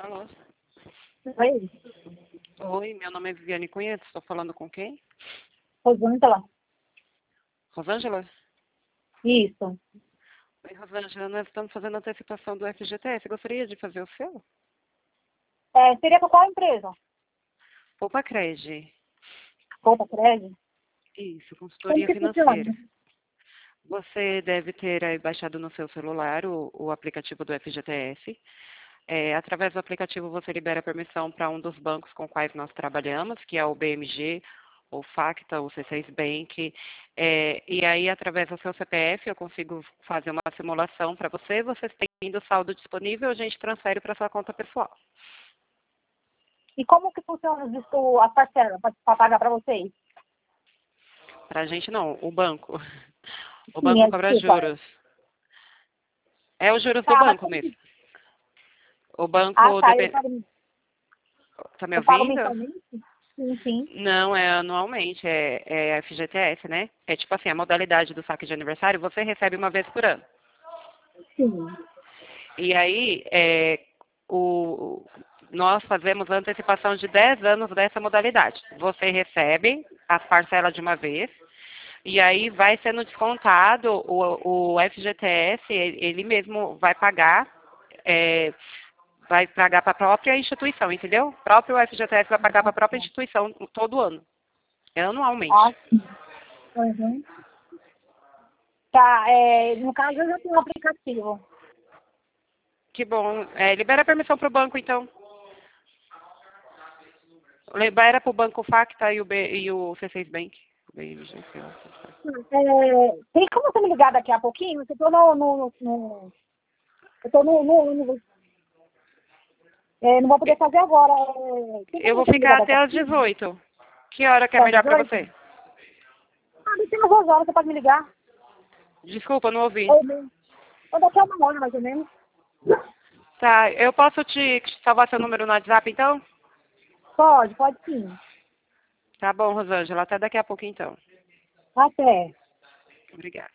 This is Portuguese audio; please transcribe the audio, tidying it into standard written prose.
Alô? Oi, Oi, meu nome é Viviane Cunha, estou falando com quem? Rosângela. Rosângela? Isso. Oi, Rosângela, nós estamos fazendo antecipação do FGTS. Gostaria de fazer o seu? Seria para qual empresa? Poupa Cred. Conta Crédito? Isso, Como consultoria que funciona? financeira. Você deve ter aí baixado no seu celular o aplicativo do FGTS. Através do aplicativo você libera permissão para um dos bancos com quais nós trabalhamos, que é o BMG, o Facta, o C6 Bank. E aí, através do seu CPF, eu consigo fazer uma simulação para você. Você tendo saldo disponível, a gente transfere para sua conta pessoal. E como que funciona isso, as parcelas para pagar para vocês? Para a gente não, o banco. O Sim, banco cobra desculpa. juros. É os juros do Tá, mas banco como mesmo. que... O Ah, banco tá, Tá me eu pago ouvindo? mensalmente? Sim, sim. Não, é anualmente, é FGTS, né? É tipo assim, a modalidade do saque de aniversário, você recebe uma vez por ano. Sim. E aí, o, nós fazemos a antecipação de 10 anos dessa modalidade. Você recebe as parcelas de uma vez, e aí vai sendo descontado o FGTS, ele mesmo vai pagar para a própria instituição, entendeu? O próprio FGTS vai pagar para a própria instituição todo ano, Ah, anualmente. sim. Uhum. Tá, no caso eu já tenho um aplicativo. Que bom. Libera a permissão para o banco, então. Libera para o Banco Facta e o C6 Bank. Tem como você me ligar daqui a pouquinho? Eu tô eu tô não vou poder fazer agora. Tem Eu como vou você me ligar ficar daqui até a às pouquinho? 18. Que hora que é Tá, melhor para 18? você? Tem umas 2 horas, você pode me ligar. Desculpa, não ouvi. Ou daqui a 1 hora, mais ou menos. Tá, eu posso te salvar seu número no WhatsApp, então? Pode sim. Tá bom, Rosângela. Até daqui a pouco, então. Até. Obrigada.